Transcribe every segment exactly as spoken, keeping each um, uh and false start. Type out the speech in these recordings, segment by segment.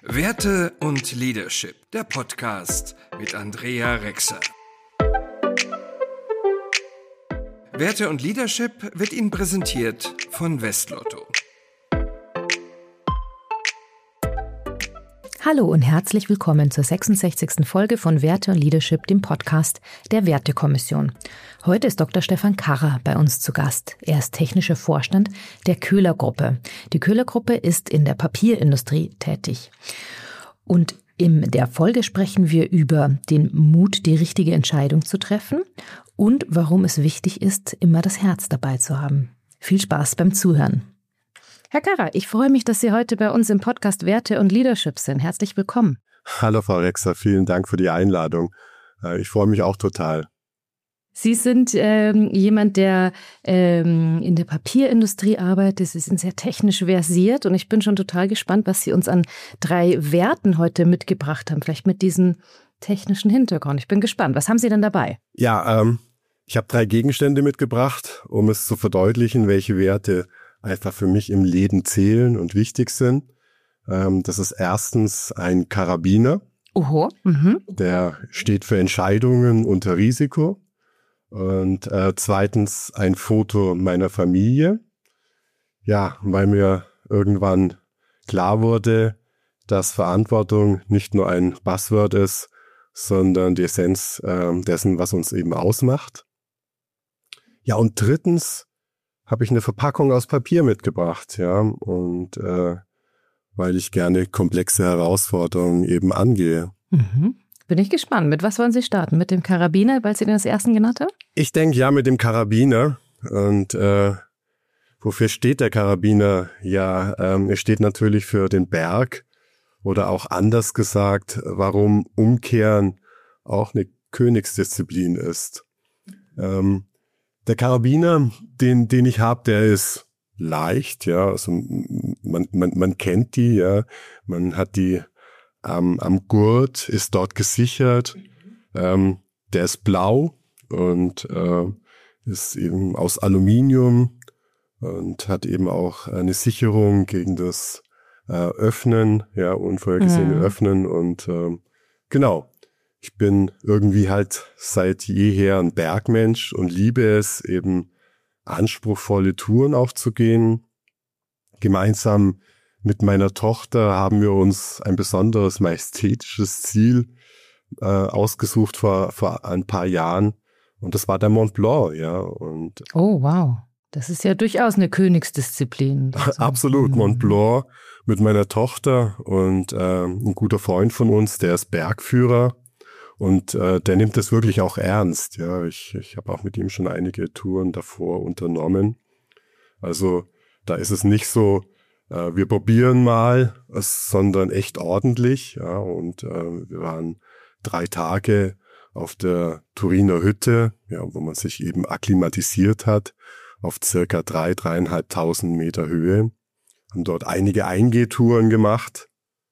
Werte und Leadership, der Podcast mit Andrea Rexer. Werte und Leadership wird Ihnen präsentiert von Westlotto. Hallo und herzlich willkommen zur sechsundsechzigsten Folge von Werte und Leadership, dem Podcast der Wertekommission. Heute ist Doktor Stefan Karrer bei uns zu Gast. Er ist technischer Vorstand der Köhler-Gruppe. Die Köhler-Gruppe ist in der Papierindustrie tätig. Und in der Folge sprechen wir über den Mut, die richtige Entscheidung zu treffen und warum es wichtig ist, immer das Herz dabei zu haben. Viel Spaß beim Zuhören. Herr Karrer, ich freue mich, dass Sie heute bei uns im Podcast Werte und Leadership sind. Herzlich willkommen. Hallo Frau Rexer, vielen Dank für die Einladung. Ich freue mich auch total. Sie sind ähm, jemand, der ähm, in der Papierindustrie arbeitet. Sie sind sehr technisch versiert und ich bin schon total gespannt, was Sie uns an drei Werten heute mitgebracht haben. Vielleicht mit diesem technischen Hintergrund. Ich bin gespannt. Was haben Sie denn dabei? Ja, ähm, ich habe drei Gegenstände mitgebracht, um es zu verdeutlichen, welche Werte einfach für mich im Leben zählen und wichtig sind. Ähm, das ist erstens ein Karabiner. Oho. Mhm. Der steht für Entscheidungen unter Risiko. Und äh, zweitens ein Foto meiner Familie. Ja, weil mir irgendwann klar wurde, dass Verantwortung nicht nur ein Buzzword ist, sondern die Essenz äh, dessen, was uns eben ausmacht. Ja, und drittens habe ich eine Verpackung aus Papier mitgebracht, ja, und äh, weil ich gerne komplexe Herausforderungen eben angehe. Mhm. Bin ich gespannt. Mit was wollen Sie starten? Mit dem Karabiner, weil Sie den als ersten genannt haben? Ich denke ja mit dem Karabiner. Und äh, wofür steht der Karabiner? Ja, ähm, er steht natürlich für den Berg oder auch anders gesagt, warum Umkehren auch eine Königsdisziplin ist. Ähm, Der Karabiner, den den ich habe, der ist leicht, ja, also man man man kennt die, ja, man hat die ähm, am Gurt, ist dort gesichert, ähm, der ist blau und äh, ist eben aus Aluminium und hat eben auch eine Sicherung gegen das äh, Öffnen, ja, unvorhergesehene Mhm. Öffnen und äh, genau. Ich bin irgendwie halt seit jeher ein Bergmensch und liebe es, eben anspruchsvolle Touren auch zu gehen. Gemeinsam mit meiner Tochter haben wir uns ein besonderes majestätisches Ziel äh, ausgesucht vor, vor ein paar Jahren. Und das war der Mont Blanc, ja. Und Oh, wow. Das ist ja durchaus eine Königsdisziplin. Also, absolut, mhm. Mont Blanc mit meiner Tochter und äh, ein guter Freund von uns, der ist Bergführer. Und äh, der nimmt das wirklich auch ernst. Ja, ich, ich habe auch mit ihm schon einige Touren davor unternommen. Also da ist es nicht so, äh, wir probieren mal, sondern echt ordentlich. Ja, und äh, wir waren drei Tage auf der Turiner Hütte, ja, wo man sich eben akklimatisiert hat, auf circa drei, dreieinhalbtausend Meter Höhe. Haben dort einige Eingeh-Touren gemacht.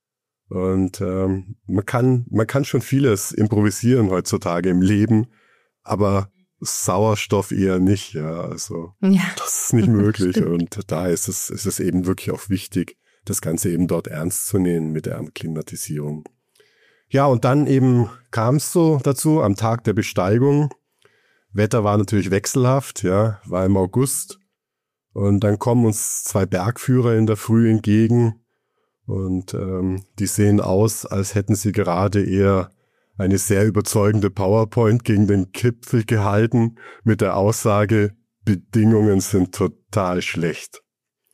Und ähm, man kann man kann schon vieles improvisieren heutzutage im Leben, aber Sauerstoff eher nicht, ja, also Ja. das ist nicht möglich und da ist es ist es eben wirklich auch wichtig, das Ganze eben dort ernst zu nehmen mit der Akklimatisierung. Ja, und dann eben kam es so dazu am Tag der Besteigung. Wetter war natürlich wechselhaft, ja, war im August und dann kommen uns zwei Bergführer in der Früh entgegen. Und ähm, die sehen aus, als hätten sie gerade eher eine sehr überzeugende PowerPoint gegen den Gipfel gehalten mit der Aussage, Bedingungen sind total schlecht.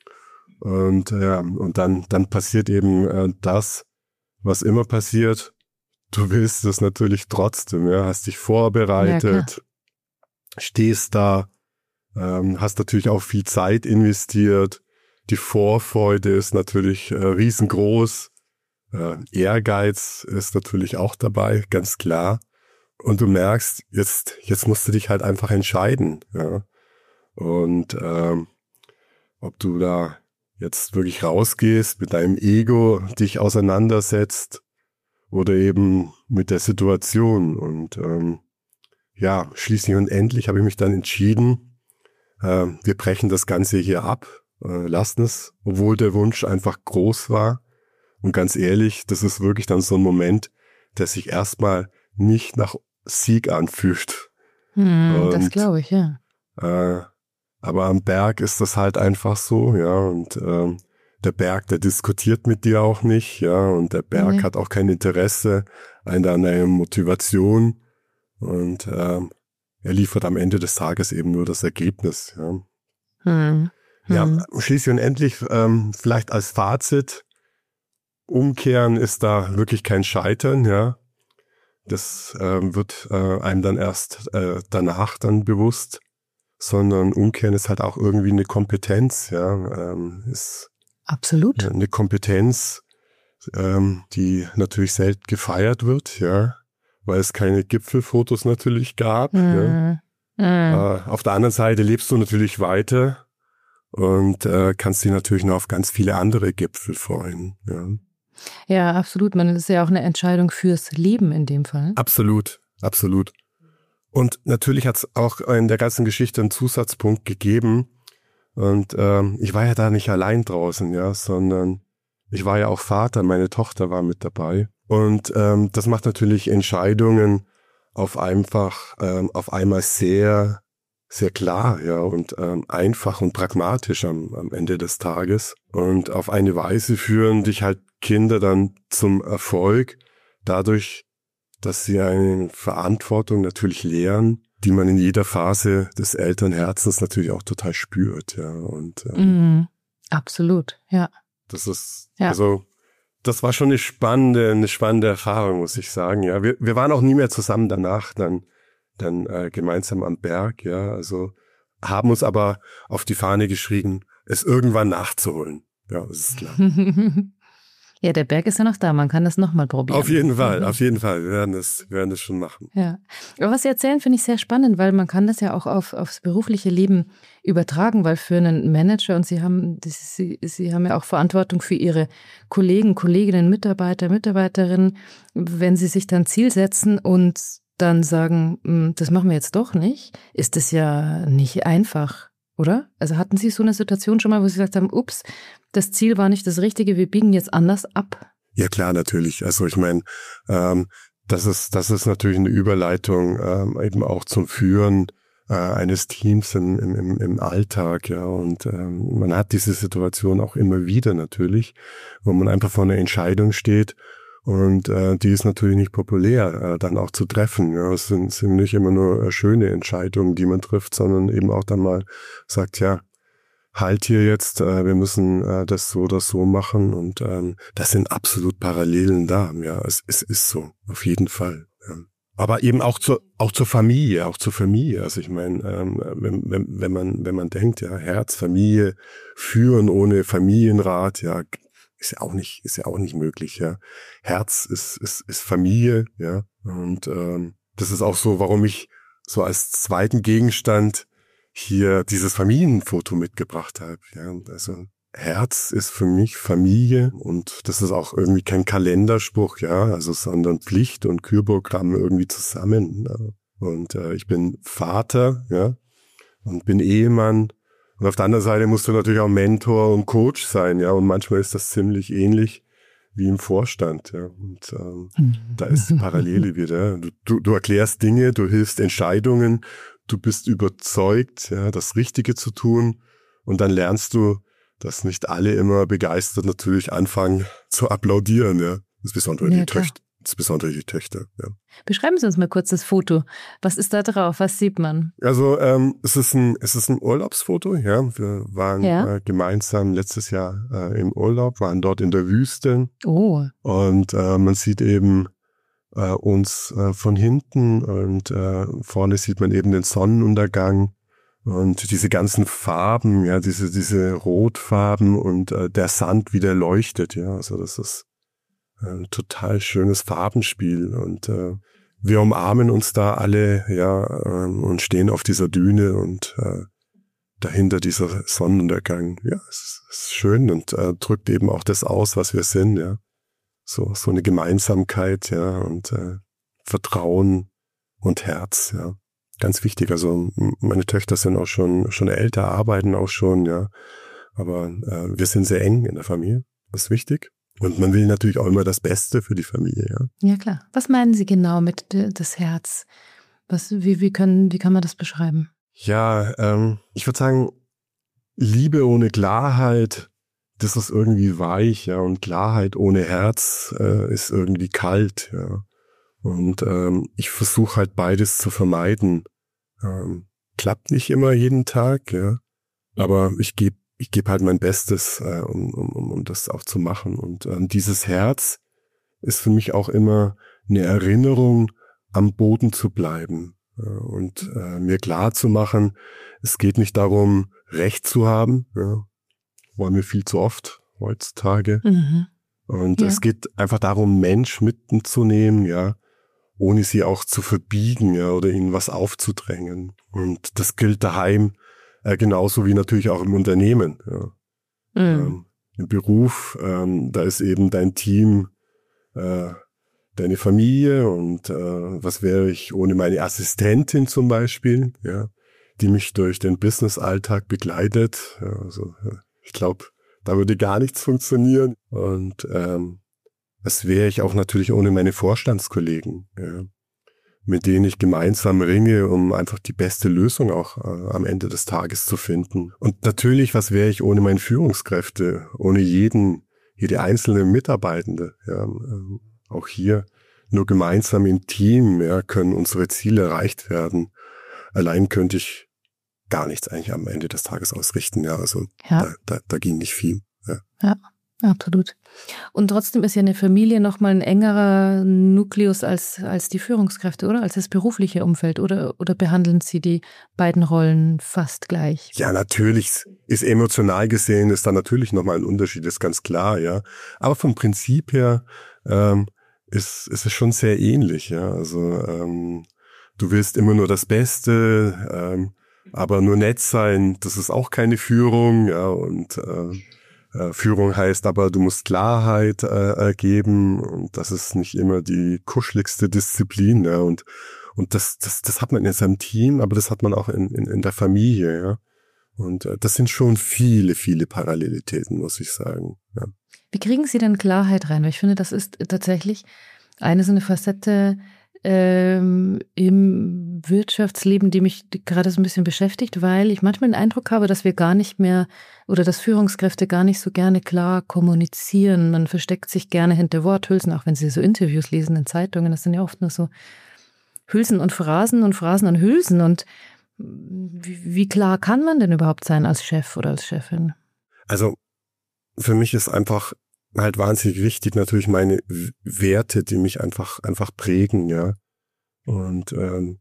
Und ja, und dann dann passiert eben äh, das, was immer passiert. Du willst es natürlich trotzdem, ja, hast dich vorbereitet, ja, stehst da, ähm, hast natürlich auch viel Zeit investiert. Die Vorfreude ist natürlich äh, riesengroß. Äh, Ehrgeiz ist natürlich auch dabei, ganz klar. Und du merkst, jetzt jetzt musst du dich halt einfach entscheiden. Ja? Und ähm, ob du da jetzt wirklich rausgehst, mit deinem Ego dich auseinandersetzt oder eben mit der Situation. Und ähm, ja, schließlich und endlich habe ich mich dann entschieden, äh, wir brechen das Ganze hier ab. Lassen es, obwohl der Wunsch einfach groß war. Und ganz ehrlich, das ist wirklich dann so ein Moment, der sich erstmal nicht nach Sieg anfühlt. Hm, und, das glaube ich, ja. Äh, aber am Berg ist das halt einfach so, ja, und ähm, der Berg, der diskutiert mit dir auch nicht, ja, und der Berg nee. hat auch kein Interesse an deiner Motivation und ähm, er liefert am Ende des Tages eben nur das Ergebnis, ja. Hm. Ja, hm. schließlich und endlich, ähm, vielleicht als Fazit, Umkehren ist da wirklich kein Scheitern, ja. Das äh, wird äh, einem dann erst äh, danach dann bewusst, sondern Umkehren ist halt auch irgendwie eine Kompetenz, ja. Ähm, ist Absolut. Eine Kompetenz, ähm, die natürlich selten gefeiert wird, ja, weil es keine Gipfelfotos natürlich gab. Mm. Ja. Mm. Äh, auf der anderen Seite lebst du natürlich weiter und äh, kannst dich natürlich noch auf ganz viele andere Gipfel freuen, ja. Ja, absolut. Man ist ja auch eine Entscheidung fürs Leben in dem Fall. Absolut, absolut. Und natürlich hat es auch in der ganzen Geschichte einen Zusatzpunkt gegeben. Und ähm, ich war ja da nicht allein draußen, ja, sondern ich war ja auch Vater, meine Tochter war mit dabei. Und ähm, das macht natürlich Entscheidungen auf einfach, ähm, auf einmal sehr, sehr klar, ja, und ähm, einfach und pragmatisch am, am Ende des Tages. Und auf eine Weise führen dich halt Kinder dann zum Erfolg, dadurch, dass sie eine Verantwortung natürlich lernen, die man in jeder Phase des Elternherzens natürlich auch total spürt, ja. Und ähm, mm, absolut, ja. Das ist, ja. also, das war schon eine spannende, eine spannende Erfahrung, muss ich sagen, ja. Wir, wir waren auch nie mehr zusammen danach, dann, dann äh, gemeinsam am Berg, ja. Also haben uns aber auf die Fahne geschrieben, es irgendwann nachzuholen. Ja, das ist klar. Ja, der Berg ist ja noch da, man kann das nochmal probieren. Auf jeden Fall, auf jeden Fall, wir werden das, wir werden das schon machen. Ja, aber was Sie erzählen, finde ich sehr spannend, weil man kann das ja auch auf, aufs berufliche Leben übertragen, weil für einen Manager, und Sie haben, Sie, Sie haben ja auch Verantwortung für Ihre Kollegen, Kolleginnen, Mitarbeiter, Mitarbeiterinnen, wenn Sie sich dann Ziel setzen und dann sagen, das machen wir jetzt doch nicht, ist das ja nicht einfach. Oder? Also hatten Sie so eine Situation schon mal, wo Sie gesagt haben, ups, das Ziel war nicht das Richtige, wir biegen jetzt anders ab? Ja klar, natürlich. Also ich meine, ähm, das ist das ist natürlich eine Überleitung ähm, eben auch zum Führen äh, eines Teams im, im, im Alltag, ja. Und ähm, man hat diese Situation auch immer wieder natürlich, wo man einfach vor einer Entscheidung steht. Und äh, die ist natürlich nicht populär, äh, dann auch zu treffen. Ja, es sind, sind nicht immer nur äh, schöne Entscheidungen, die man trifft, sondern eben auch dann mal sagt, ja, halt hier jetzt, äh, wir müssen äh, das so oder so machen. Und ähm, das sind absolut Parallelen da. Ja, es, es ist so, auf jeden Fall. Ja. Aber eben auch zur auch zur Familie, auch zur Familie. Also ich meine, ähm, wenn, wenn, wenn man wenn man denkt, ja, Herz, Familie, führen ohne Familienrat, ja, ist ja auch nicht, ist ja auch nicht möglich, ja. Herz ist, ist, ist Familie, ja. Und, ähm, das ist auch so, warum ich so als zweiten Gegenstand hier dieses Familienfoto mitgebracht habe, ja. Also, Herz ist für mich Familie und das ist auch irgendwie kein Kalenderspruch, ja, also, sondern Pflicht und Kürprogramm irgendwie zusammen, ja. Und, äh, ich bin Vater, ja, und bin Ehemann. Und auf der anderen Seite musst du natürlich auch Mentor und Coach sein, ja. Und manchmal ist das ziemlich ähnlich wie im Vorstand, ja. Und ähm, da ist die Parallele wieder. Du, du, du erklärst Dinge, du hilfst Entscheidungen, du bist überzeugt, ja, das Richtige zu tun. Und dann lernst du, dass nicht alle immer begeistert natürlich anfangen zu applaudieren, ja. Insbesondere ja, die Töchter. Insbesondere die Töchter, ja. Beschreiben Sie uns mal kurz das Foto. Was ist da drauf? Was sieht man? Also ähm, es ist ein es ist ein Urlaubsfoto, ja. Wir waren ja. äh, gemeinsam letztes Jahr äh, im Urlaub, waren dort in der Wüste. Oh. Und äh, man sieht eben äh, uns äh, von hinten und äh, vorne sieht man eben den Sonnenuntergang und diese ganzen Farben, ja, diese diese Rotfarben und äh, der Sand, wie der leuchtet, ja. Also das ist ein total schönes Farbenspiel und äh, wir umarmen uns da alle, ja, äh, und stehen auf dieser Düne und äh, dahinter dieser Sonnenuntergang. Ja, es ist schön und äh, drückt eben auch das aus, was wir sind, ja. So so eine Gemeinsamkeit, ja, und äh, Vertrauen und Herz, ja. Ganz wichtig. Also meine Töchter sind auch schon schon älter, arbeiten auch schon, ja. Aber äh, wir sind sehr eng in der Familie. Das ist wichtig. Und man will natürlich auch immer das Beste für die Familie. Ja, ja klar. Was meinen Sie genau mit das Herz? Was, wie, wie, können, wie kann man das beschreiben? Ja, ähm, ich würde sagen, Liebe ohne Klarheit, das ist irgendwie weich, ja, und Klarheit ohne Herz äh, ist irgendwie kalt, ja. Und ähm, ich versuche halt beides zu vermeiden. Ähm, klappt nicht immer jeden Tag, ja, aber ich gebe ich gebe halt mein Bestes, äh, um, um, um das auch zu machen. Und ähm, dieses Herz ist für mich auch immer eine Erinnerung, am Boden zu bleiben äh, und äh, mir klar zu machen, es geht nicht darum, Recht zu haben, ja, wollen wir viel zu oft heutzutage. Mhm. Und Ja. es geht einfach darum, Mensch mitzunehmen, ja, ohne sie auch zu verbiegen, ja, oder ihnen was aufzudrängen. Und das gilt daheim äh, genauso wie natürlich auch im Unternehmen. Ja. Mhm. Ähm, im Beruf, ähm, da ist eben dein Team, äh, deine Familie und äh, was wäre ich ohne meine Assistentin zum Beispiel, ja, die mich durch den Business-Alltag begleitet. Ja, also ja, ich glaube, da würde gar nichts funktionieren. Und ähm, was wäre ich auch natürlich ohne meine Vorstandskollegen, ja, mit denen ich gemeinsam ringe, um einfach die beste Lösung auch äh, am Ende des Tages zu finden. Und natürlich, was wäre ich ohne meine Führungskräfte, ohne jeden, jede einzelne Mitarbeitende. Ja, ähm, auch hier nur gemeinsam im Team, ja, können unsere Ziele erreicht werden. Allein könnte ich gar nichts eigentlich am Ende des Tages ausrichten. Ja, also Ja. da, da, da ging nicht viel. Ja. Ja, absolut. Und trotzdem ist ja eine Familie nochmal ein engerer Nukleus als, als die Führungskräfte, oder? Als das berufliche Umfeld. Oder, oder behandeln Sie die beiden Rollen fast gleich? Ja, natürlich ist emotional gesehen, ist da natürlich nochmal ein Unterschied, ist ganz klar, ja. Aber vom Prinzip her ähm, ist, ist es schon sehr ähnlich, ja. Also ähm, du willst immer nur das Beste, ähm, aber nur nett sein, das ist auch keine Führung, ja. Und äh, äh, Führung heißt aber, du musst Klarheit äh, geben und das ist nicht immer die kuscheligste Disziplin, ja. Und Und das, das, das hat man in seinem Team, aber das hat man auch in, in, in der Familie, ja. Und äh, das sind schon viele, viele Parallelitäten, muss ich sagen. Ja. Wie kriegen Sie denn Klarheit rein? Weil ich finde, das ist tatsächlich eine so eine Facette ähm, im Wirtschaftsleben, die mich gerade so ein bisschen beschäftigt, weil ich manchmal den Eindruck habe, dass wir gar nicht mehr oder dass Führungskräfte gar nicht so gerne klar kommunizieren. Man versteckt sich gerne hinter Worthülsen, auch wenn Sie so Interviews lesen in Zeitungen, das sind ja oft nur so Hülsen und Phrasen und Phrasen und Hülsen. Und wie, wie klar kann man denn überhaupt sein als Chef oder als Chefin? Also für mich ist einfach halt wahnsinnig wichtig natürlich meine Werte, die mich einfach einfach prägen, ja. Und ähm,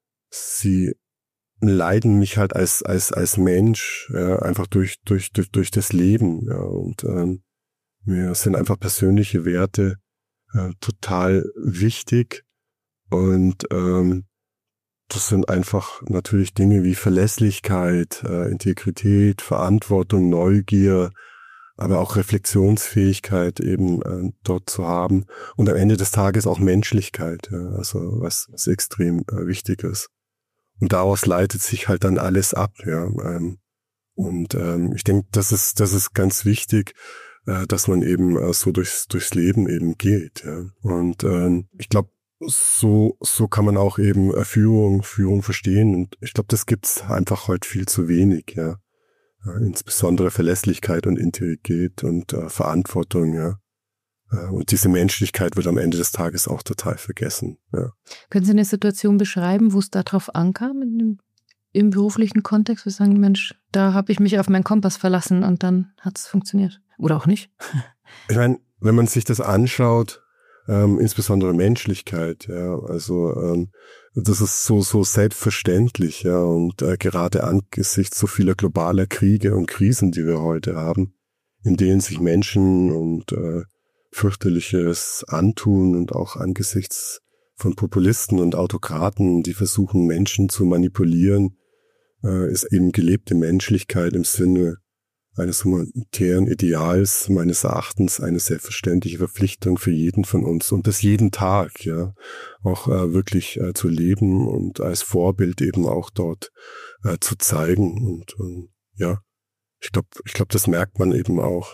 sie leiten mich halt als als als Mensch ja, einfach durch durch durch durch das Leben, ja. Und ähm, mir sind einfach persönliche Werte äh, total wichtig. Und ähm, das sind einfach natürlich Dinge wie Verlässlichkeit, äh, Integrität, Verantwortung, Neugier, aber auch Reflexionsfähigkeit eben äh, dort zu haben. Und am Ende des Tages auch Menschlichkeit, ja, also was, was extrem äh, wichtig ist. Und daraus leitet sich halt dann alles ab. Ja, ähm, und ähm, ich denke, das ist das ist ganz wichtig, äh, dass man eben äh, so durchs durchs Leben eben geht. Ja. Und ähm, ich glaube, So, so kann man auch eben Führung, Führung verstehen. Und ich glaube, das gibt's einfach heute viel zu wenig, ja. ja insbesondere Verlässlichkeit und Integrität und äh, Verantwortung, ja. Und diese Menschlichkeit wird am Ende des Tages auch total vergessen, ja. Können Sie eine Situation beschreiben, wo es darauf ankam, in dem, im beruflichen Kontext? Wir sagen, Mensch, da habe ich mich auf meinen Kompass verlassen und dann hat's funktioniert. Oder auch nicht. Ich meine, wenn man sich das anschaut, Ähm, insbesondere Menschlichkeit, ja, also ähm, das ist so so selbstverständlich, ja, und äh, gerade angesichts so vieler globaler Kriege und Krisen, die wir heute haben, in denen sich Menschen und äh, fürchterliches antun und auch angesichts von Populisten und Autokraten, die versuchen Menschen zu manipulieren, äh, ist eben gelebte Menschlichkeit im Sinne eines humanitären Ideals meines Erachtens eine selbstverständliche Verpflichtung für jeden von uns und das jeden Tag, ja, auch äh, wirklich äh, zu leben und als Vorbild eben auch dort äh, zu zeigen und, und ja, ich glaube, ich glaube, das merkt man eben auch, ja,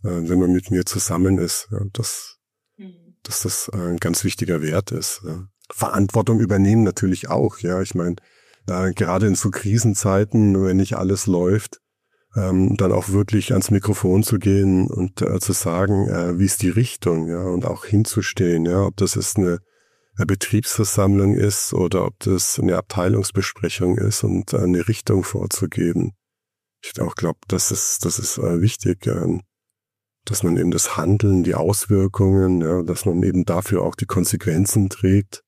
äh, wenn man mit mir zusammen ist, ja, dass, dass das ein ganz wichtiger Wert ist. Ja. Verantwortung übernehmen natürlich auch, ja. Ich meine, äh, gerade in so Krisenzeiten, wenn nicht alles läuft, ähm, dann auch wirklich ans Mikrofon zu gehen und äh, zu sagen, äh, wie ist die Richtung, ja, und auch hinzustehen, ja, ob das jetzt eine, eine Betriebsversammlung ist oder ob das eine Abteilungsbesprechung ist und äh, eine Richtung vorzugeben. Ich auch glaube, das ist, das ist äh, wichtig, äh, dass man eben das Handeln, die Auswirkungen, ja, dass man eben dafür auch die Konsequenzen trägt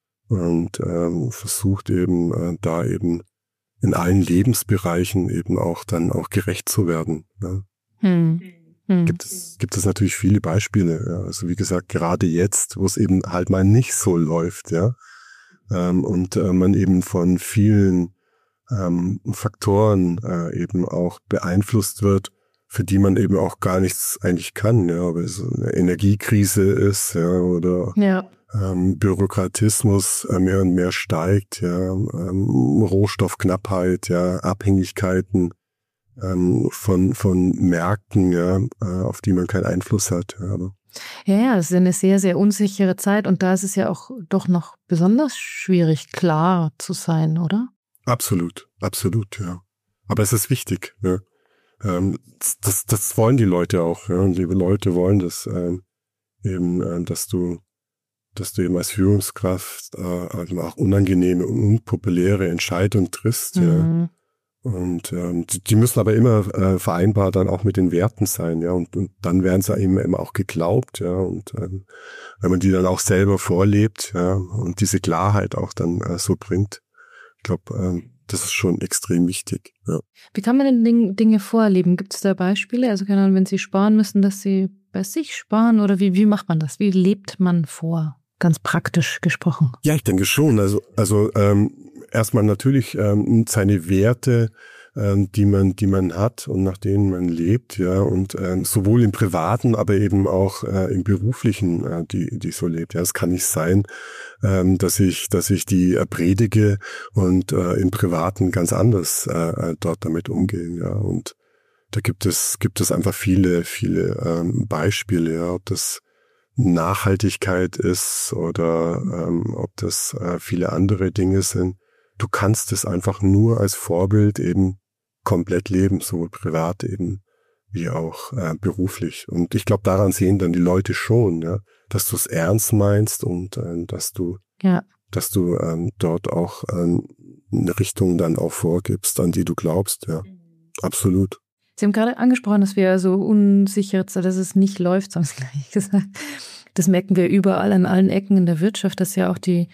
und ähm, versucht eben äh, da eben in allen Lebensbereichen eben auch dann auch gerecht zu werden. Ja. Hm. Hm. Gibt es, gibt es natürlich viele Beispiele. Ja. Also wie gesagt, gerade jetzt, wo es eben halt mal nicht so läuft, ja, ähm, und äh, man eben von vielen ähm, Faktoren äh, eben auch beeinflusst wird, für die man eben auch gar nichts eigentlich kann, ja, ob es eine Energiekrise ist, ja, oder ja. Ähm, Bürokratismus äh, mehr und mehr steigt, ja, ähm, Rohstoffknappheit, ja, Abhängigkeiten ähm, von von Märkten, ja, äh, auf die man keinen Einfluss hat. Ja, ja, ja, es ist eine sehr, sehr unsichere Zeit und da ist es ja auch doch noch besonders schwierig, klar zu sein, oder? Absolut, absolut, ja. Aber es ist wichtig, ja. Ähm, das, das wollen die Leute auch, ja, und liebe Leute wollen das ähm, eben, äh, dass du dass du eben als Führungskraft äh, also auch unangenehme und unpopuläre Entscheidungen triffst. Mhm. Ja. Und ähm, die, die müssen aber immer äh, vereinbar dann auch mit den Werten sein, ja. Und, und dann werden sie eben, eben auch geglaubt, ja. Und ähm, wenn man die dann auch selber vorlebt, ja, und diese Klarheit auch dann äh, so bringt, ich glaube, ähm, das ist schon extrem wichtig. Ja. Wie kann man denn Dinge vorleben? Gibt es da Beispiele? Also keine Ahnung, wenn Sie sparen müssen, dass Sie bei sich sparen oder wie, wie macht man das? Wie lebt man vor? Ganz praktisch gesprochen. Ja, ich denke schon. Also, also ähm, erstmal natürlich ähm, seine Werte, ähm, die man, die man hat und nach denen man lebt, ja, und ähm, sowohl im Privaten, aber eben auch äh, im Beruflichen, äh, die, die so lebt. Ja, es kann nicht sein, ähm, dass ich, dass ich die äh, predige und äh, im Privaten ganz anders äh, dort damit umgehe, ja. Und da gibt es, gibt es einfach viele, viele ähm, Beispiele, ja, ob das Nachhaltigkeit ist oder ähm, ob das äh, viele andere Dinge sind. Du kannst es einfach nur als Vorbild eben komplett leben, sowohl privat eben wie auch äh, beruflich. Und ich glaube, daran sehen dann die Leute schon, ja, dass du es ernst meinst und äh, dass du, ja. dass du ähm, dort auch ähm, eine Richtung dann auch vorgibst, an die du glaubst. Ja, absolut. Sie haben gerade angesprochen, dass wir so unsicher, dass es nicht läuft, haben Sie gleich gesagt. Das merken wir überall an allen Ecken in der Wirtschaft, dass ja auch die,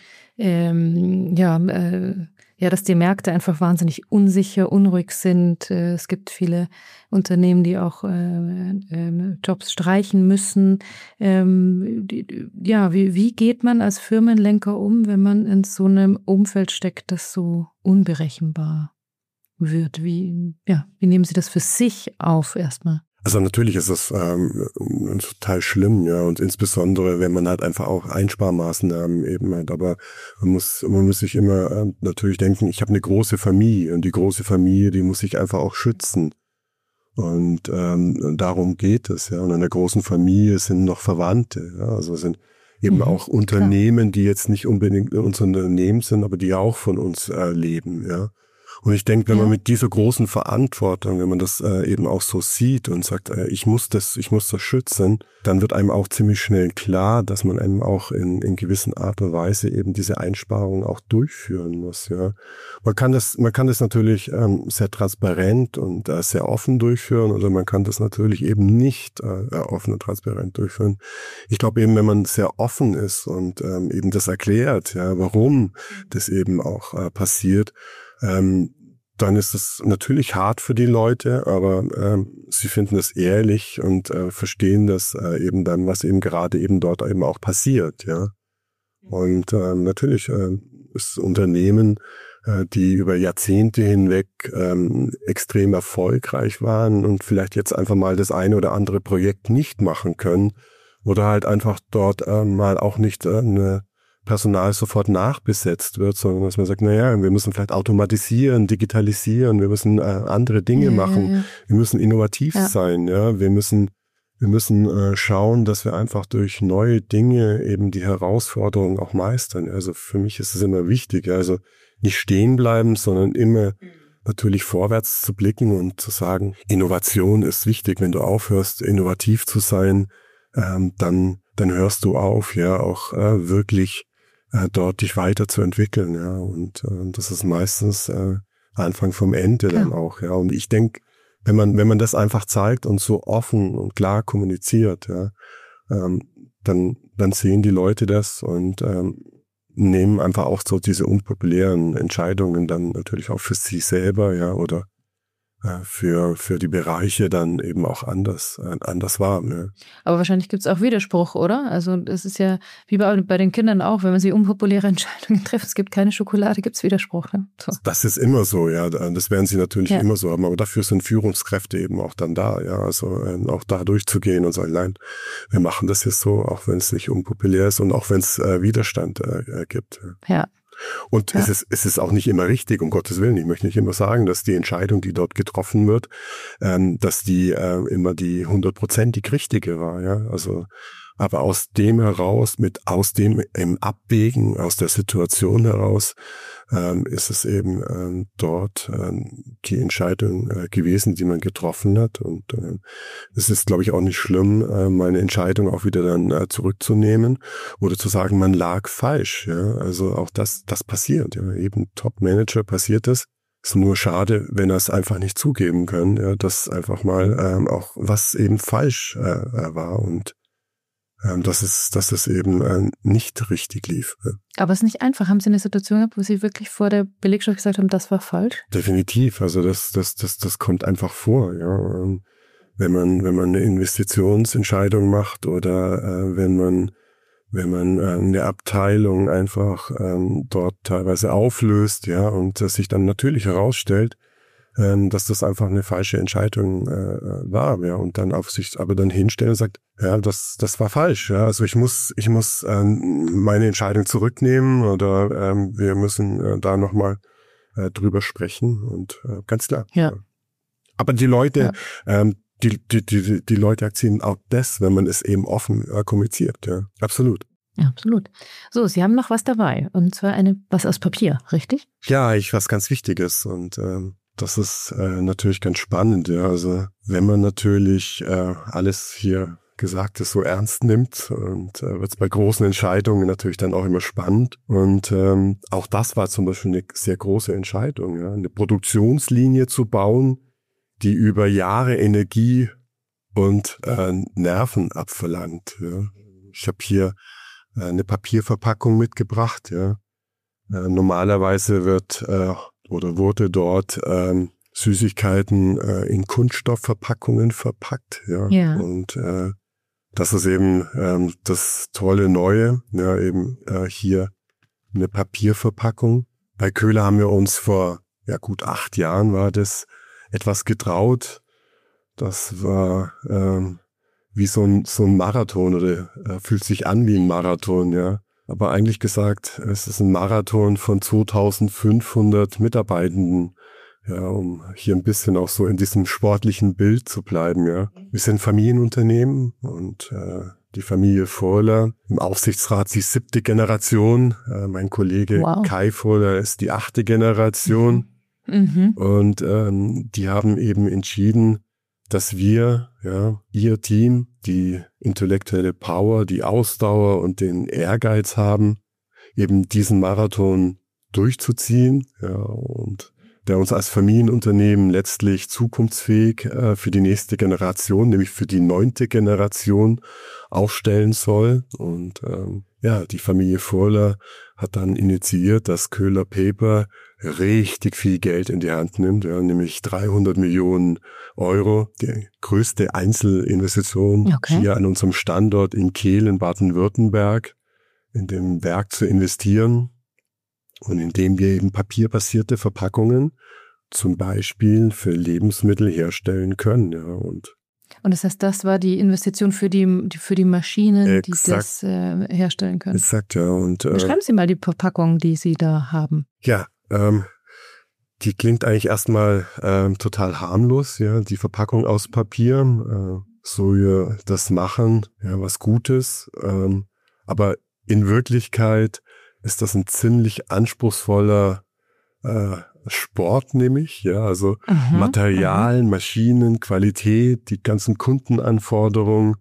ähm, ja, äh, ja, dass die Märkte einfach wahnsinnig unsicher, unruhig sind. Äh, es gibt viele Unternehmen, die auch äh, äh, Jobs streichen müssen. Ähm, die, ja, wie, wie geht man als Firmenlenker um, wenn man in so einem Umfeld steckt, das so unberechenbar wird? Wie, ja, wie nehmen Sie das für sich auf erstmal? Also natürlich ist das ähm, total schlimm, ja, und insbesondere, wenn man halt einfach auch Einsparmaßnahmen eben hat, aber man muss, man muss sich immer äh, natürlich denken, ich habe eine große Familie und die große Familie, die muss ich einfach auch schützen und ähm, darum geht es, ja, und in der großen Familie sind noch Verwandte, ja, also sind eben mhm, auch Unternehmen, klar, die jetzt nicht unbedingt unser Unternehmen sind, aber die auch von uns äh, leben, ja. Und ich denke, wenn man mit dieser großen Verantwortung, wenn man das äh, eben auch so sieht und sagt, äh, ich muss das, ich muss das schützen, dann wird einem auch ziemlich schnell klar, dass man einem auch in, in gewissen Art und Weise eben diese Einsparungen auch durchführen muss. Ja, man kann das, man kann das natürlich ähm, sehr transparent und äh, sehr offen durchführen, oder man kann das natürlich eben nicht äh, offen und transparent durchführen. Ich glaube eben, wenn man sehr offen ist und ähm, eben das erklärt, ja, warum das eben auch äh, passiert. Ähm, dann ist es natürlich hart für die Leute, aber ähm, sie finden es ehrlich und äh, verstehen das äh, eben dann, was eben gerade eben dort eben auch passiert, ja. Und ähm, natürlich äh, ist Unternehmen, äh, die über Jahrzehnte hinweg ähm, extrem erfolgreich waren und vielleicht jetzt einfach mal das eine oder andere Projekt nicht machen können oder halt einfach dort äh, mal auch nicht äh, eine Personal sofort nachbesetzt wird, sondern dass man sagt, naja, wir müssen vielleicht automatisieren, digitalisieren, wir müssen äh, andere Dinge ja, machen, ja, ja. wir müssen innovativ ja. sein, ja, wir müssen wir müssen äh, schauen, dass wir einfach durch neue Dinge eben die Herausforderungen auch meistern. Also für mich ist es immer wichtig, also nicht stehen bleiben, sondern immer natürlich vorwärts zu blicken und zu sagen, Innovation ist wichtig. Wenn du aufhörst, innovativ zu sein, ähm, dann dann hörst du auf, ja, auch äh, wirklich äh, dort dich weiterzuentwickeln, ja. Und äh, das ist meistens äh, Anfang vom Ende dann ja. auch, ja. Und ich denke, wenn man wenn man das einfach zeigt und so offen und klar kommuniziert, ja, ähm, dann dann sehen die Leute das und ähm, nehmen einfach auch so diese unpopulären Entscheidungen dann natürlich auch für sich selber, ja, oder äh, für für die Bereiche dann eben auch anders äh, anders wahr. Ne? Aber wahrscheinlich gibt es auch Widerspruch, oder? Also es ist ja wie bei, bei den Kindern auch, wenn man sie unpopuläre Entscheidungen trifft, es gibt keine Schokolade, gibt es Widerspruch. Ne? So. Das ist immer so, ja. Das werden sie natürlich ja. immer so haben. Aber dafür sind Führungskräfte eben auch dann da, ja. Also äh, auch da durchzugehen und sagen, nein, wir machen das jetzt so, auch wenn es nicht unpopulär ist und auch wenn es äh, Widerstand äh, gibt. Ja. Und ja. es ist, es ist auch nicht immer richtig, um Gottes Willen. Ich möchte nicht immer sagen, dass die Entscheidung, die dort getroffen wird, ähm, dass die äh, immer die hundertprozentig richtige war, ja. Also, aber aus dem heraus, mit aus dem im Abwägen, aus der Situation heraus, ähm, ist es eben ähm, dort ähm, die Entscheidung äh, gewesen, die man getroffen hat. Und äh, es ist, glaube ich, auch nicht schlimm, äh, meine Entscheidung auch wieder dann äh, zurückzunehmen oder zu sagen, man lag falsch. Ja, also auch das, das passiert. Ja, eben Top-Manager passiert das. Ist nur schade, wenn er es einfach nicht zugeben können, ja, dass einfach mal ähm, auch was eben falsch äh, war und dass es, dass es eben äh, nicht richtig lief. Aber es ist nicht einfach. Haben Sie eine Situation gehabt, wo Sie wirklich vor der Belegschaft gesagt haben, das war falsch? Definitiv. Also das, das, das, das kommt einfach vor. Ja, wenn man, wenn man eine Investitionsentscheidung macht oder äh, wenn man, wenn man äh, eine Abteilung einfach ähm, dort teilweise auflöst, ja, und das sich dann natürlich herausstellt, dass das einfach eine falsche Entscheidung äh, war, ja, und dann auf sich aber dann hinstellen und sagt, ja, das das war falsch, ja, also ich muss ich muss ähm, meine Entscheidung zurücknehmen oder ähm, wir müssen äh, da nochmal äh, drüber sprechen und äh, ganz klar. Ja. ja. Aber die Leute, ja. ähm, die die die die Leute akzeptieren auch das, wenn man es eben offen äh, kommuniziert, ja, absolut. Ja, absolut. So, Sie haben noch was dabei und zwar eine was aus Papier, richtig? Ja, ich was ganz Wichtiges und ähm, das ist äh, natürlich ganz spannend, ja. Also wenn man natürlich äh, alles hier Gesagte so ernst nimmt und äh, wird es bei großen Entscheidungen natürlich dann auch immer spannend. Und ähm, auch das war zum Beispiel eine sehr große Entscheidung, ja, eine Produktionslinie zu bauen, die über Jahre Energie und äh, Nerven abverlangt. Ja. Ich habe hier äh, eine Papierverpackung mitgebracht. Ja. Äh, normalerweise wird äh, oder wurde dort ähm, Süßigkeiten äh, in Kunststoffverpackungen verpackt, ja. ja. Und äh, das ist eben ähm, das tolle Neue, ja, eben äh, hier eine Papierverpackung. Bei Köhler haben wir uns vor ja gut acht Jahren war das etwas getraut. Das war ähm, wie so ein so ein Marathon oder äh, fühlt sich an wie ein Marathon, ja. Aber eigentlich gesagt, es ist ein Marathon von zweitausendfünfhundert Mitarbeitenden, ja, um hier ein bisschen auch so in diesem sportlichen Bild zu bleiben, ja. Wir sind Familienunternehmen und äh, die Familie Vohler im Aufsichtsrat die siebte Generation. Äh, mein Kollege wow. Kai Vohler ist die achte Generation. Mhm. Und ähm, die haben eben entschieden, dass wir, ja, ihr Team, die intellektuelle Power, die Ausdauer und den Ehrgeiz haben, eben diesen Marathon durchzuziehen, ja, und der uns als Familienunternehmen letztlich zukunftsfähig äh, für die nächste Generation, nämlich für die neunte Generation aufstellen soll. Und ähm, ja, die Familie Vohler hat dann initiiert, dass Köhler Paper richtig viel Geld in die Hand nimmt, ja, nämlich dreihundert Millionen Euro, die größte Einzelinvestition okay. hier an unserem Standort in Kehl in Baden-Württemberg, in dem Werk zu investieren und indem wir eben papierbasierte Verpackungen zum Beispiel für Lebensmittel herstellen können, ja, und Und das heißt, das war die Investition für die, für die Maschinen, exakt, die das äh, herstellen können. Exakt, ja. Und, äh, beschreiben Sie mal die Verpackung, die Sie da haben. Ja, ähm, die klingt eigentlich erstmal ähm, total harmlos, ja, die Verpackung aus Papier. Äh, so wir das machen, ja, was Gutes. Ähm, aber in Wirklichkeit ist das ein ziemlich anspruchsvoller äh, Sport, nämlich, ja, also Mhm, Materialien, Maschinen, Qualität, die ganzen Kundenanforderungen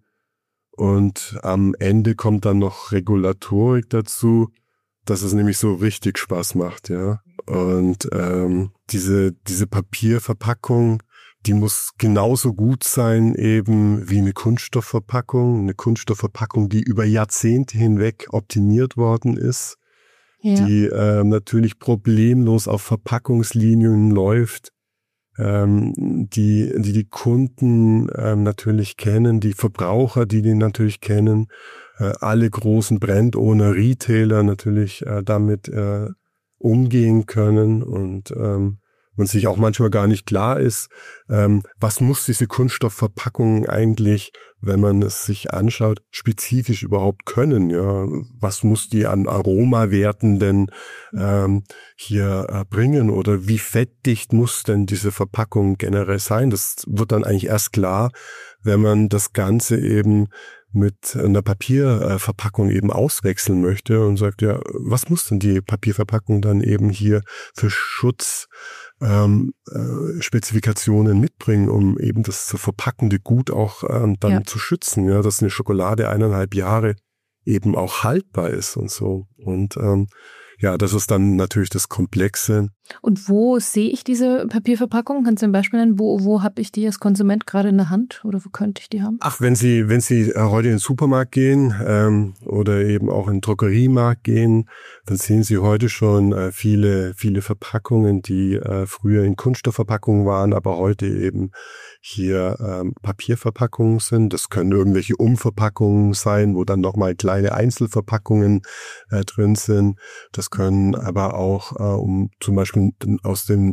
und am Ende kommt dann noch Regulatorik dazu, dass es nämlich so richtig Spaß macht, ja. Und ähm, diese diese Papierverpackung, die muss genauso gut sein eben wie eine Kunststoffverpackung, eine Kunststoffverpackung, die über Jahrzehnte hinweg optimiert worden ist, ja. die äh, natürlich problemlos auf Verpackungslinien läuft, ähm, die, die die Kunden ähm, natürlich kennen, die Verbraucher, die die natürlich kennen, äh, alle großen Brand-Owner, Retailer natürlich äh, damit äh, umgehen können und ähm, und sich auch manchmal gar nicht klar ist, ähm, was muss diese Kunststoffverpackung eigentlich, wenn man es sich anschaut, spezifisch überhaupt können, ja, was muss die an Aromawerten denn ähm, hier äh, bringen oder wie fettdicht muss denn diese Verpackung generell sein? Das wird dann eigentlich erst klar, wenn man das Ganze eben mit einer Papierverpackung eben auswechseln möchte und sagt, ja, was muss denn die Papierverpackung dann eben hier für Schutz Ähm, äh, Spezifikationen mitbringen, um eben das zu verpackende Gut auch ähm, dann Ja. zu schützen, ja, dass eine Schokolade eineinhalb Jahre eben auch haltbar ist und so. Und ähm, ja, das ist dann natürlich das Komplexe. Und wo sehe ich diese Papierverpackung? Kannst du ein Beispiel nennen? Wo, wo habe ich die als Konsument gerade in der Hand oder wo könnte ich die haben? Ach, wenn Sie, wenn Sie äh, heute in den Supermarkt gehen ähm, oder eben auch in den Drogeriemarkt gehen, dann sehen Sie heute schon äh, viele, viele Verpackungen, die äh, früher in Kunststoffverpackungen waren, aber heute eben hier ähm, Papierverpackungen sind. Das können irgendwelche Umverpackungen sein, wo dann nochmal kleine Einzelverpackungen äh, drin sind. Das können aber auch, äh, um zum Beispiel aus dem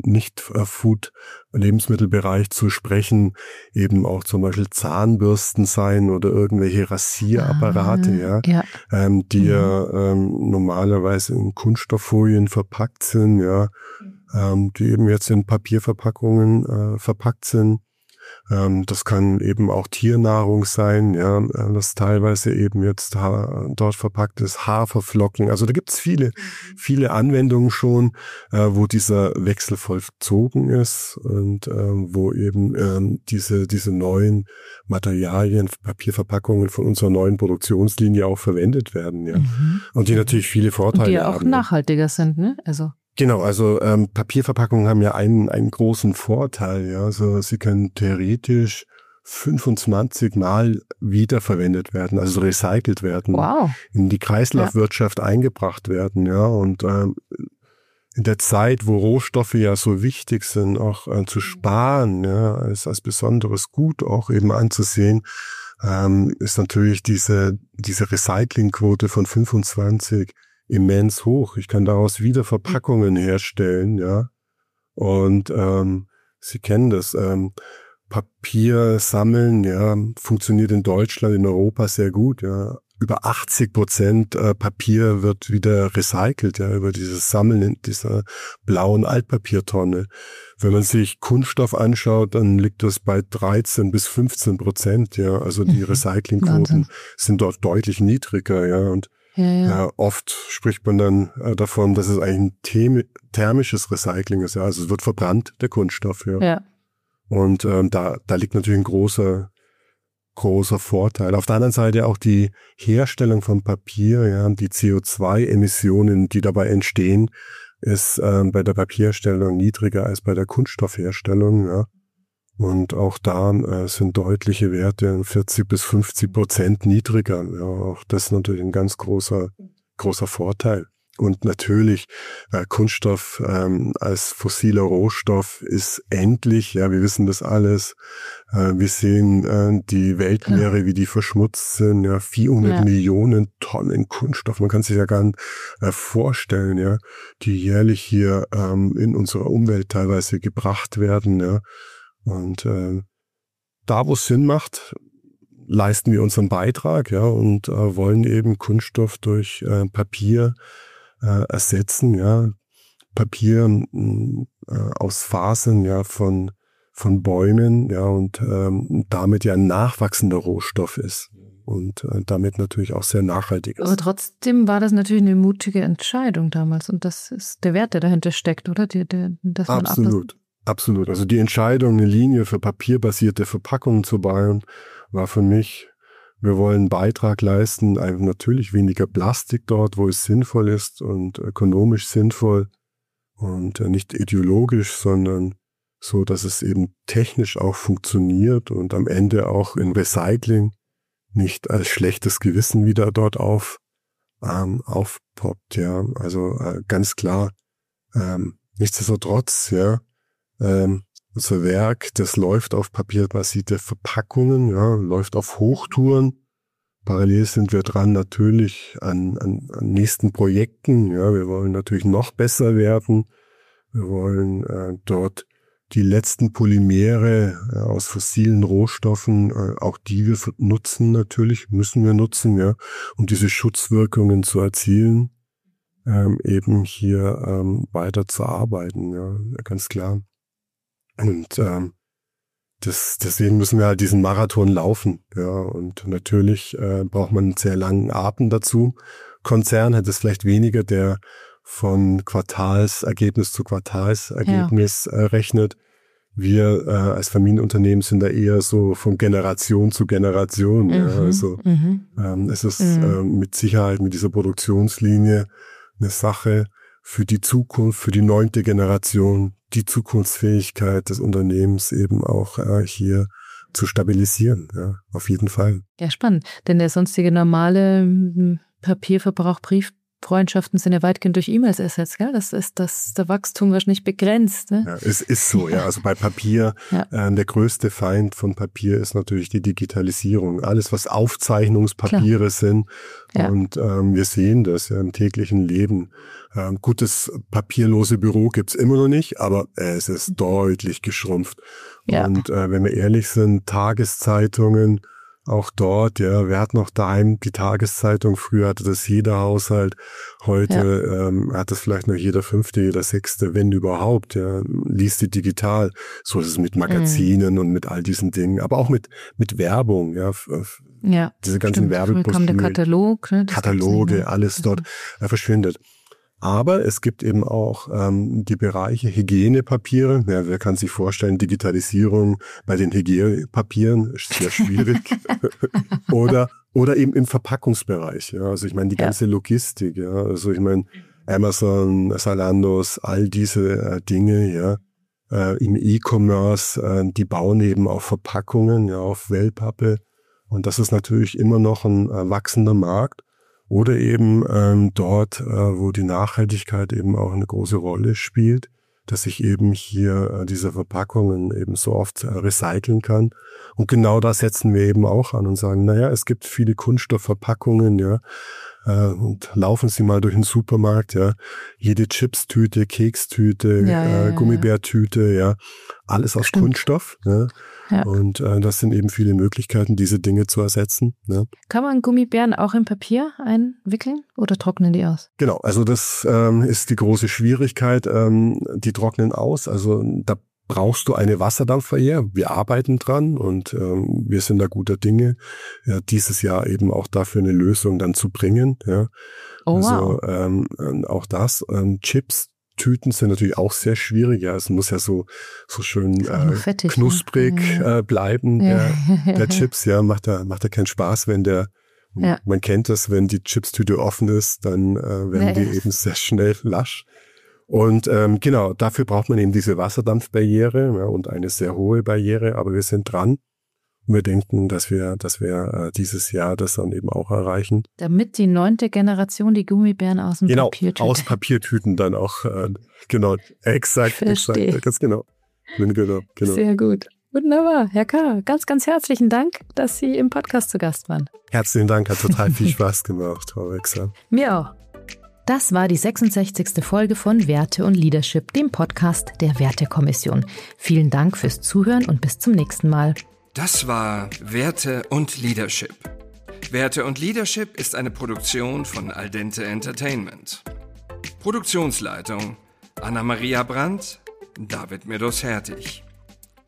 Nicht-Food-Lebensmittelbereich zu sprechen, eben auch zum Beispiel Zahnbürsten sein oder irgendwelche Rasierapparate, Ah, ja, ja. ähm, die Mhm. ja ähm, normalerweise in Kunststofffolien verpackt sind, ja, ähm, die eben jetzt in Papierverpackungen äh, verpackt sind. Ähm, das kann eben auch Tiernahrung sein, ja, äh, das teilweise eben jetzt ha- dort verpackt ist, Haferflocken. Also da gibt's viele, viele Anwendungen schon, äh, wo dieser Wechsel vollzogen ist und ähm, wo eben ähm, diese diese neuen Materialien, Papierverpackungen von unserer neuen Produktionslinie auch verwendet werden, ja. Mhm. Und die natürlich viele Vorteile Und die ja auch haben. ja. nachhaltiger sind, ne? Also. Genau, also ähm, Papierverpackungen haben ja einen einen großen Vorteil, ja, also sie können theoretisch fünfundzwanzig Mal wiederverwendet werden, also recycelt werden, Wow. in die Kreislaufwirtschaft ja. eingebracht werden, ja, und ähm, in der Zeit, wo Rohstoffe ja so wichtig sind, auch äh, zu sparen, ja, als als besonderes Gut auch eben anzusehen, ähm, ist natürlich diese diese Recyclingquote von fünfundzwanzig immens hoch. Ich kann daraus wieder Verpackungen herstellen, ja. Und ähm, Sie kennen das. Ähm, Papier sammeln, ja, funktioniert in Deutschland, in Europa sehr gut, ja. Über achtzig Prozent äh, Papier wird wieder recycelt, ja, über dieses Sammeln in dieser blauen Altpapiertonne. Wenn man sich Kunststoff anschaut, dann liegt das bei dreizehn bis fünfzehn Prozent, ja. Also die Recyclingquoten Wahnsinn. sind dort deutlich niedriger, ja. Und Ja, ja. Ja, oft spricht man dann äh, davon, dass es eigentlich ein Them- thermisches Recycling ist. Ja, also es wird verbrannt, der Kunststoff. Ja. Ja. Und ähm, da, da liegt natürlich ein großer, großer Vorteil. Auf der anderen Seite auch die Herstellung von Papier, ja, die C O zwei Emissionen, die dabei entstehen, ist ähm, bei der Papierherstellung niedriger als bei der Kunststoffherstellung. Ja. Und auch da äh, sind deutliche Werte, vierzig bis fünfzig Prozent niedriger. Ja, auch das ist natürlich ein ganz großer, großer Vorteil. Und natürlich, äh, Kunststoff ähm, als fossiler Rohstoff ist endlich, ja, wir wissen das alles. Äh, wir sehen äh, die Weltmeere, ja. wie die verschmutzt sind, ja, vierhundert ja. Millionen Tonnen Kunststoff, man kann sich ja gar nicht äh, vorstellen, ja, die jährlich hier ähm, in unserer Umwelt teilweise gebracht werden, ja. Und äh, da, wo es Sinn macht, leisten wir unseren Beitrag, ja, und äh, wollen eben Kunststoff durch äh, Papier äh, ersetzen, ja. Papier äh, aus Fasern, ja, von von Bäumen, ja, und ähm, damit ja ein nachwachsender Rohstoff ist und äh, damit natürlich auch sehr nachhaltig ist. Aber trotzdem war das natürlich eine mutige Entscheidung damals und das ist der Wert, der dahinter steckt, oder? Die, die, dass man absolut, absolut. Also die Entscheidung, eine Linie für papierbasierte Verpackungen zu bauen, war für mich, wir wollen einen Beitrag leisten, einfach natürlich weniger Plastik dort, wo es sinnvoll ist und ökonomisch sinnvoll und äh, nicht ideologisch, sondern so, dass es eben technisch auch funktioniert und am Ende auch in Recycling nicht als schlechtes Gewissen wieder dort auf ähm, aufpoppt, ja. Also äh, ganz klar, ähm, nichtsdestotrotz, ja, ähm, unser Werk, das läuft auf papierbasierte Verpackungen, ja, läuft auf Hochtouren. Parallel sind wir dran natürlich an, an, an nächsten Projekten, ja, wir wollen natürlich noch besser werden. Wir wollen äh, dort die letzten Polymere äh, aus fossilen Rohstoffen, äh, auch die wir nutzen natürlich, müssen wir nutzen, ja, um diese Schutzwirkungen zu erzielen, ähm, eben hier ähm, weiter zu arbeiten, ja, ganz klar. Und ähm, das, deswegen müssen wir halt diesen Marathon laufen, ja, und natürlich äh, braucht man einen sehr langen Atem dazu. Konzern hat es vielleicht weniger, der von Quartalsergebnis zu Quartalsergebnis ja. äh, rechnet. Wir äh, als Familienunternehmen sind da eher so von Generation zu Generation. Mhm, ja. Also mhm. ähm, es ist mhm. äh, mit Sicherheit mit dieser Produktionslinie eine Sache für die Zukunft, für die neunte Generation, die Zukunftsfähigkeit des Unternehmens eben auch äh, hier zu stabilisieren. Ja, auf jeden Fall. Ja, spannend. Denn der sonstige normale Papierverbrauch, Brief Freundschaften sind ja weitgehend durch E-Mails ersetzt, gell? Das ist das, der Wachstum wahrscheinlich begrenzt. Ne? Ja, es ist so, ja. Also bei Papier, ja. äh, der größte Feind von Papier ist natürlich die Digitalisierung. Alles, was Aufzeichnungspapiere Klar. sind. Ja. Und ähm, wir sehen das ja im täglichen Leben. Ähm, gut, das papierlose Büro gibt's immer noch nicht, aber äh, es ist deutlich geschrumpft. Ja. Und äh, wenn wir ehrlich sind, Tageszeitungen, auch dort, ja, wer hat noch daheim die Tageszeitung? Früher hatte das jeder Haushalt. Heute ja. ähm, hat das vielleicht noch jeder fünfte, jeder sechste, wenn überhaupt, ja, liest die digital. So ist es mit Magazinen mhm. und mit all diesen Dingen, aber auch mit mit Werbung, ja. Ja, diese ganzen Werbebroschüren, kam der Katalog, ne, Kataloge, alles dort äh, verschwindet. Aber es gibt eben auch ähm, die Bereiche Hygienepapiere. Ja, wer kann sich vorstellen, Digitalisierung bei den Hygienepapieren ist sehr schwierig. oder oder eben im Verpackungsbereich. Ja, also ich meine die ganze ja. Logistik. Ja, also ich meine Amazon, Zalandos, all diese äh, Dinge. Ja, äh, im E-Commerce, äh, die bauen eben auf Verpackungen, ja, auf Wellpappe. Und das ist natürlich immer noch ein äh, wachsender Markt. Oder eben ähm, dort, äh, wo die Nachhaltigkeit eben auch eine große Rolle spielt, dass ich eben hier äh, diese Verpackungen eben so oft äh, recyceln kann. Und genau da setzen wir eben auch an und sagen, naja, es gibt viele Kunststoffverpackungen, ja, äh, und laufen Sie mal durch den Supermarkt, ja, jede Chipstüte, Kekstüte, ja, ja, äh, Gummibärtüte, ja, alles aus Stimmt. Kunststoff, ja. Ja. Und äh, das sind eben viele Möglichkeiten, diese Dinge zu ersetzen. Ne? Kann man Gummibären auch in Papier einwickeln oder trocknen die aus? Genau, also das ähm, ist die große Schwierigkeit. Ähm, die trocknen aus, also da brauchst du eine Wasserdampfbarriere. Wir arbeiten dran und ähm, wir sind da guter Dinge, ja, dieses Jahr eben auch dafür eine Lösung dann zu bringen. Ja. Oh, also wow. ähm, auch das, ähm, Chips, Tüten sind natürlich auch sehr schwierig. Ja, es muss ja so so schön äh, fettig, knusprig ne? äh, bleiben. Ja. Der, der Chips, ja, macht da macht da keinen Spaß, wenn der ja. man kennt das, wenn die Chipstüte offen ist, dann äh, werden ja, die ja. eben sehr schnell lasch. Und ähm, genau, dafür braucht man eben diese Wasserdampfbarriere, ja, und eine sehr hohe Barriere. Aber wir sind dran. Und wir denken, dass wir, dass wir äh, dieses Jahr das dann eben auch erreichen. Damit die neunte Generation die Gummibären aus dem genau, Papiertüten. Aus Papiertüten dann auch, äh, genau, exakt, Verstehe. exakt, ganz genau. genau, genau. Sehr gut. Wunderbar, Herr Karrer, ganz, ganz herzlichen Dank, dass Sie im Podcast zu Gast waren. Herzlichen Dank, hat total viel Spaß gemacht, Frau Wechsler. Mir auch. Das war die sechsundsechzigste Folge von Werte und Leadership, dem Podcast der Wertekommission. Vielen Dank fürs Zuhören und bis zum nächsten Mal. Das war Werte und Leadership. Werte und Leadership ist eine Produktion von Al Dente Entertainment. Produktionsleitung Anna-Maria Brandt, David Medos-Hertig.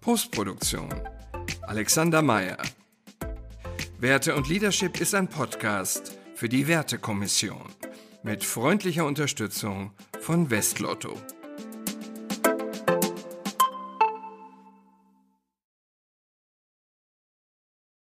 Postproduktion Alexander Meyer. Werte und Leadership ist ein Podcast für die Wertekommission mit freundlicher Unterstützung von Westlotto.